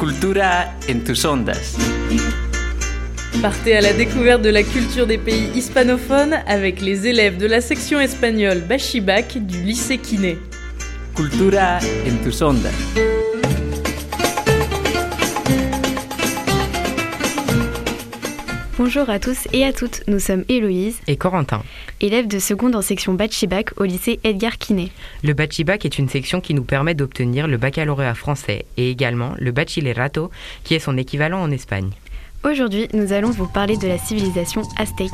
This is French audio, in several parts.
Cultura en tus ondas. Partez à la découverte de la culture des pays hispanophones avec les élèves de la section espagnole Bachibac du lycée Quiné. Cultura en tus ondas. Bonjour à tous et à toutes, nous sommes Héloïse et Corentin, élèves de seconde en section Bachibac au lycée Edgar Quinet. Le Bachibac est une section qui nous permet d'obtenir le baccalauréat français et également le Bachillerato, qui est son équivalent en Espagne. Aujourd'hui, nous allons vous parler de la civilisation aztèque.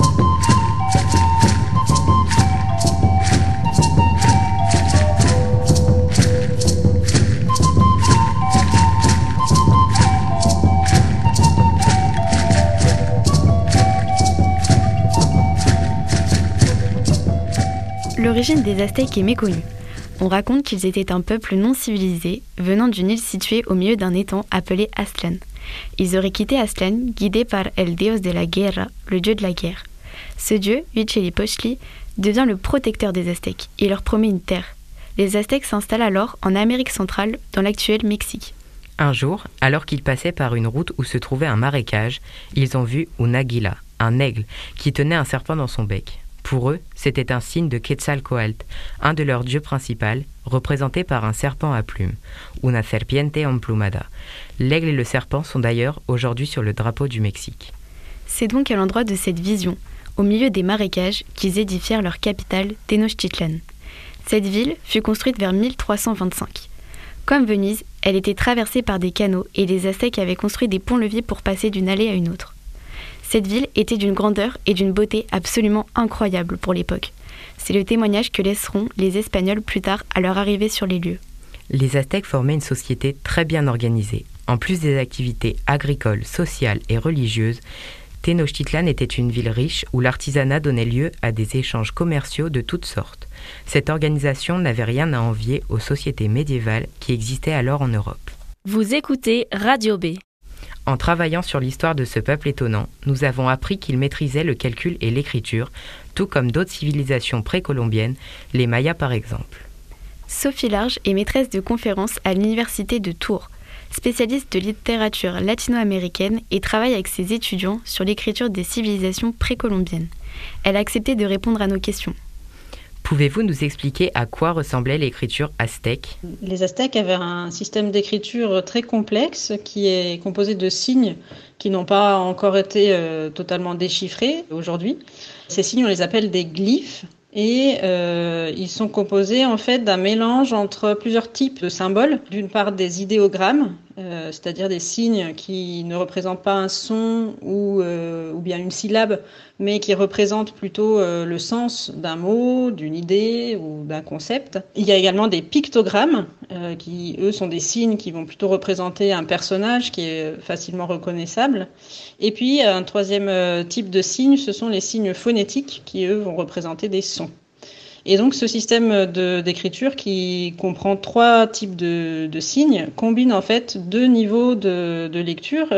L'origine des Aztèques est méconnue. On raconte qu'ils étaient un peuple non civilisé, venant d'une île située au milieu d'un étang appelé Aztlán. Ils auraient quitté Aztlán, guidés par El Dios de la Guerra, le dieu de la guerre. Ce dieu, Huitzilopochtli, devient le protecteur des Aztèques et leur promet une terre. Les Aztèques s'installent alors en Amérique centrale, dans l'actuel Mexique. Un jour, alors qu'ils passaient par une route où se trouvait un marécage, ils ont vu un águila, un aigle, qui tenait un serpent dans son bec. Pour eux, c'était un signe de Quetzalcoatl, un de leurs dieux principaux, représenté par un serpent à plumes, una serpiente emplumada. L'aigle et le serpent sont d'ailleurs aujourd'hui sur le drapeau du Mexique. C'est donc à l'endroit de cette vision, au milieu des marécages, qu'ils édifièrent leur capitale, Tenochtitlan. Cette ville fut construite vers 1325. Comme Venise, elle était traversée par des canaux et les Aztèques avaient construit des ponts-levis pour passer d'une allée à une autre. Cette ville était d'une grandeur et d'une beauté absolument incroyables pour l'époque. C'est le témoignage que laisseront les Espagnols plus tard à leur arrivée sur les lieux. Les Aztèques formaient une société très bien organisée. En plus des activités agricoles, sociales et religieuses, Tenochtitlan était une ville riche où l'artisanat donnait lieu à des échanges commerciaux de toutes sortes. Cette organisation n'avait rien à envier aux sociétés médiévales qui existaient alors en Europe. Vous écoutez Radio B. En travaillant sur l'histoire de ce peuple étonnant, nous avons appris qu'il maîtrisait le calcul et l'écriture, tout comme d'autres civilisations précolombiennes, les Mayas par exemple. Sophie Large est maîtresse de conférences à l'université de Tours, spécialiste de littérature latino-américaine et travaille avec ses étudiants sur l'écriture des civilisations précolombiennes. Elle a accepté de répondre à nos questions. Pouvez-vous nous expliquer à quoi ressemblait l'écriture aztèque ? Les Aztèques avaient un système d'écriture très complexe qui est composé de signes qui n'ont pas encore été totalement déchiffrés aujourd'hui. Ces signes, on les appelle des glyphes et ils sont composés en fait d'un mélange entre plusieurs types de symboles. D'une part des idéogrammes, c'est-à-dire des signes qui ne représentent pas un son ou bien une syllabe, mais qui représentent plutôt le sens d'un mot, d'une idée ou d'un concept. Il y a également des pictogrammes qui, eux, sont des signes qui vont plutôt représenter un personnage qui est facilement reconnaissable. Et puis, un troisième type de signes, ce sont les signes phonétiques qui, eux, vont représenter des sons. Et donc, ce système d'écriture qui comprend trois types de signes combine en fait deux niveaux de lecture.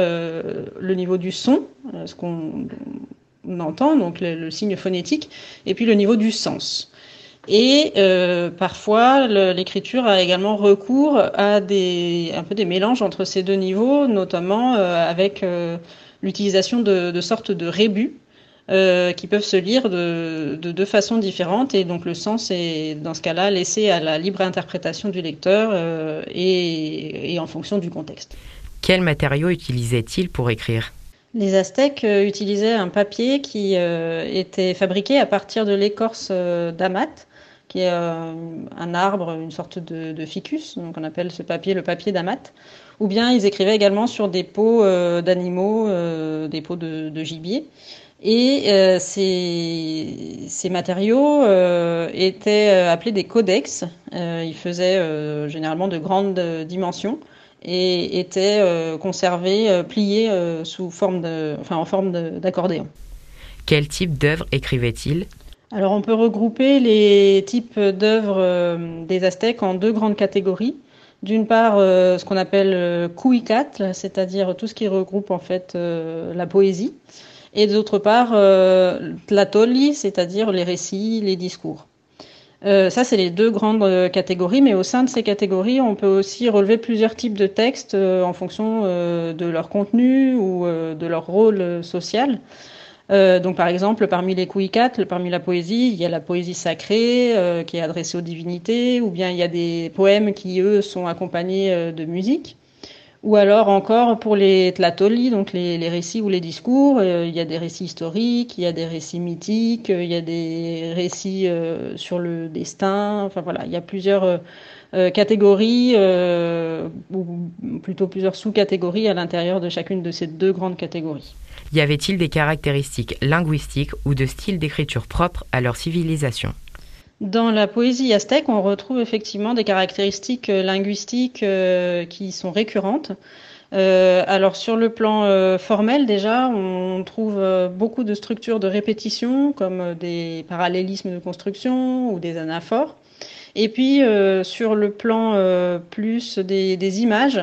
Le niveau du son, ce qu'on entend, donc le signe phonétique, et puis le niveau du sens. Et parfois, l'écriture a également recours à un peu des mélanges entre ces deux niveaux, notamment avec l'utilisation de sortes de rébus qui peuvent se lire de deux façons différentes. Et donc le sens est, dans ce cas-là, laissé à la libre interprétation du lecteur et en fonction du contexte. Quels matériaux utilisaient-ils pour écrire ? Les Aztèques utilisaient un papier qui était fabriqué à partir de l'écorce d'amat, qui est un arbre, une sorte de ficus, donc on appelle ce papier le papier d'amat. Ou bien ils écrivaient également sur des peaux d'animaux, des peaux de gibier. Et ces matériaux étaient appelés des codex. Ils faisaient généralement de grandes dimensions et étaient conservés, pliés en forme d'accordéon. Quel type d'œuvre écrivait-il ? Alors on peut regrouper les types d'œuvres des Aztèques en deux grandes catégories. D'une part, ce qu'on appelle cuicatl, c'est-à-dire tout ce qui regroupe en fait la poésie. Et d'autre part, tlatoli, c'est-à-dire les récits, les discours. Ça, c'est les deux grandes catégories, mais au sein de ces catégories, on peut aussi relever plusieurs types de textes en fonction de leur contenu ou de leur rôle social. Donc, par exemple, parmi les Kuikat, parmi la poésie, il y a la poésie sacrée qui est adressée aux divinités, ou bien il y a des poèmes qui, eux, sont accompagnés de musique. Ou alors encore pour les tlatoli, donc les récits ou les discours, il y a des récits historiques, il y a des récits mythiques, il y a des récits sur le destin. Enfin voilà, il y a plusieurs catégories, ou plutôt plusieurs sous-catégories à l'intérieur de chacune de ces deux grandes catégories. Y avait-il des caractéristiques linguistiques ou de style d'écriture propres à leur civilisation ? Dans la poésie aztèque, on retrouve effectivement des caractéristiques linguistiques qui sont récurrentes. Alors sur le plan formel déjà, on trouve beaucoup de structures de répétition comme des parallélismes de construction ou des anaphores. Et puis sur le plan plus des images,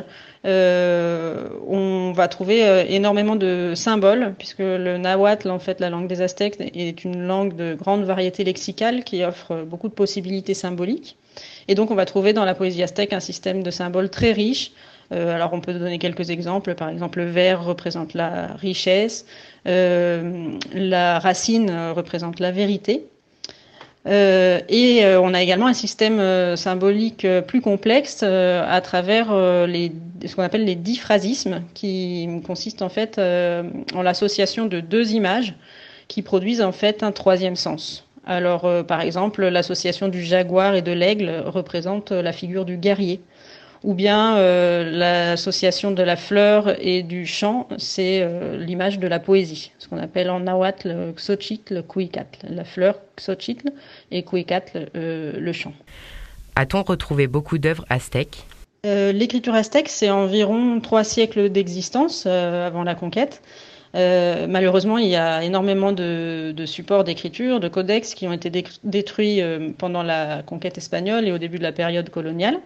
on va trouver énormément de symboles, puisque le nahuatl, en fait, la langue des Aztèques, est une langue de grande variété lexicale qui offre beaucoup de possibilités symboliques. Et donc, on va trouver dans la poésie aztèque un système de symboles très riche. Alors, on peut donner quelques exemples. Par exemple, le vert représente la richesse, la racine représente la vérité. Et on a également un système symbolique plus complexe à travers ce qu'on appelle les diphrasismes, qui consistent en fait en l'association de deux images qui produisent en fait un troisième sens. Alors par exemple, l'association du jaguar et de l'aigle représente la figure du guerrier. Ou bien l'association de la fleur et du chant, c'est l'image de la poésie, ce qu'on appelle en nahuatl Xochitl, Cuicatl, la fleur Xochitl et Cuicatl, le chant. A-t-on retrouvé beaucoup d'œuvres aztèques ? L'écriture aztèque, c'est environ 3 siècles d'existence avant la conquête. Malheureusement, il y a énormément de supports d'écriture, de codex qui ont été détruits pendant la conquête espagnole et au début de la période coloniale.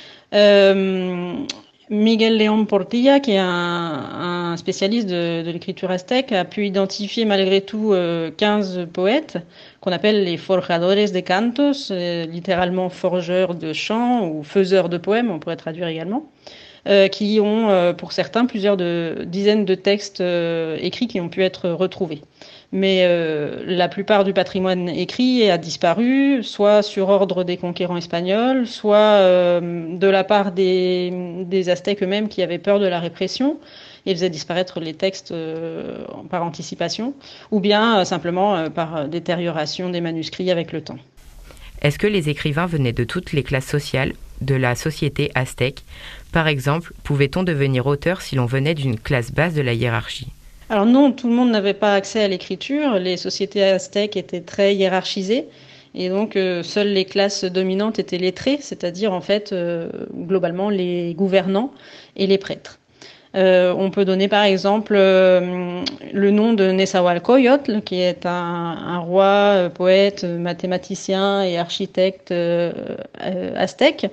Miguel León Portilla, qui est un spécialiste de l'écriture aztèque, a pu identifier malgré tout 15 poètes qu'on appelle les forjadores de cantos, littéralement forgeurs de chants ou faiseurs de poèmes, on pourrait traduire également, qui ont pour certains plusieurs dizaines de textes écrits qui ont pu être retrouvés. Mais la plupart du patrimoine écrit a disparu, soit sur ordre des conquérants espagnols, soit de la part des Aztèques eux-mêmes qui avaient peur de la répression et faisaient disparaître les textes par anticipation, ou bien simplement par détérioration des manuscrits avec le temps. Est-ce que les écrivains venaient de toutes les classes sociales de la société aztèque ? Par exemple, pouvait-on devenir auteur si l'on venait d'une classe basse de la hiérarchie ? Alors non, tout le monde n'avait pas accès à l'écriture. Les sociétés aztèques étaient très hiérarchisées et donc seules les classes dominantes étaient lettrées, c'est-à-dire en fait globalement les gouvernants et les prêtres. On peut donner par exemple le nom de Nezahualcóyotl, qui est un roi, poète, mathématicien et architecte aztèque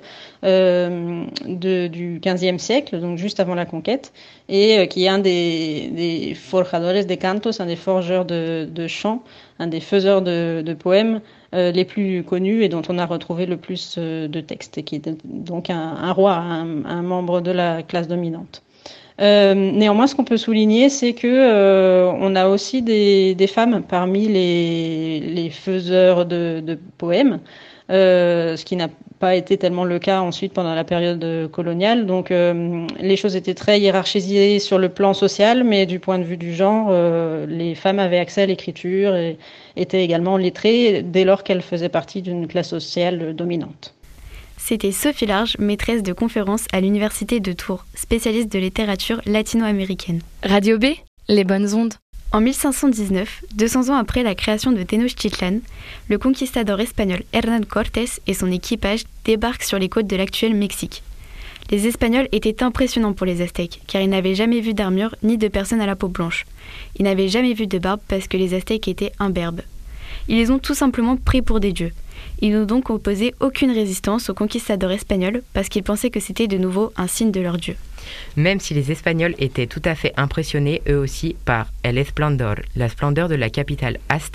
du XVe siècle, donc juste avant la conquête, et qui est un des forjadores de cantos, un des forgeurs de chants, un des faiseurs de poèmes les plus connus et dont on a retrouvé le plus de textes, et qui est donc un roi, un membre de la classe dominante. Néanmoins, ce qu'on peut souligner, c'est que on a aussi des femmes parmi les faiseurs de poèmes, ce qui n'a pas été tellement le cas ensuite pendant la période coloniale. Donc, les choses étaient très hiérarchisées sur le plan social, mais du point de vue du genre, les femmes avaient accès à l'écriture et étaient également lettrées dès lors qu'elles faisaient partie d'une classe sociale dominante. C'était Sophie Large, maîtresse de conférences à l'Université de Tours, spécialiste de littérature latino-américaine. Radio B, les bonnes ondes. En 1519, 200 ans après la création de Tenochtitlan, le conquistador espagnol Hernán Cortés et son équipage débarquent sur les côtes de l'actuel Mexique. Les Espagnols étaient impressionnants pour les Aztèques, car ils n'avaient jamais vu d'armure ni de personnes à la peau blanche. Ils n'avaient jamais vu de barbe parce que les Aztèques étaient imberbes. Ils les ont tout simplement pris pour des dieux. Ils n'ont donc opposé aucune résistance aux conquistadors espagnols parce qu'ils pensaient que c'était de nouveau un signe de leur dieu. Même si les Espagnols étaient tout à fait impressionnés eux aussi par El Esplendor, la splendeur de la capitale aztèque,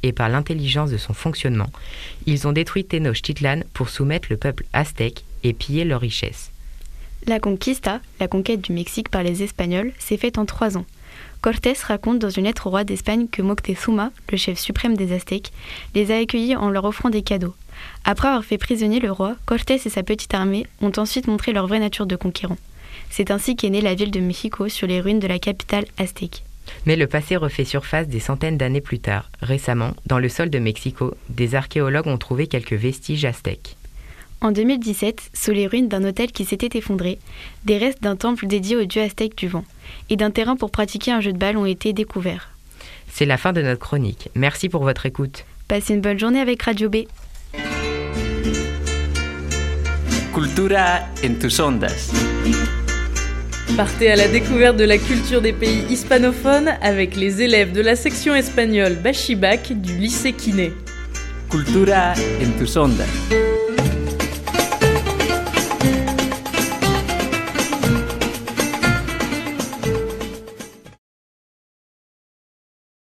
et par l'intelligence de son fonctionnement, ils ont détruit Tenochtitlan pour soumettre le peuple aztèque et piller leurs richesses. La conquista, la conquête du Mexique par les Espagnols, s'est faite en 3 ans. Cortés raconte dans une lettre au roi d'Espagne que Moctezuma, le chef suprême des Aztèques, les a accueillis en leur offrant des cadeaux. Après avoir fait prisonnier le roi, Cortés et sa petite armée ont ensuite montré leur vraie nature de conquérants. C'est ainsi qu'est née la ville de Mexico sur les ruines de la capitale aztèque. Mais le passé refait surface des centaines d'années plus tard. Récemment, dans le sol de Mexico, des archéologues ont trouvé quelques vestiges aztèques. En 2017, sous les ruines d'un hôtel qui s'était effondré, des restes d'un temple dédié au dieu aztèque du vent et d'un terrain pour pratiquer un jeu de balle ont été découverts. C'est la fin de notre chronique. Merci pour votre écoute. Passez une bonne journée avec Radio B. Cultura en tus ondas. Partez à la découverte de la culture des pays hispanophones avec les élèves de la section espagnole Bachibac du lycée Quiné. Cultura en tus ondas.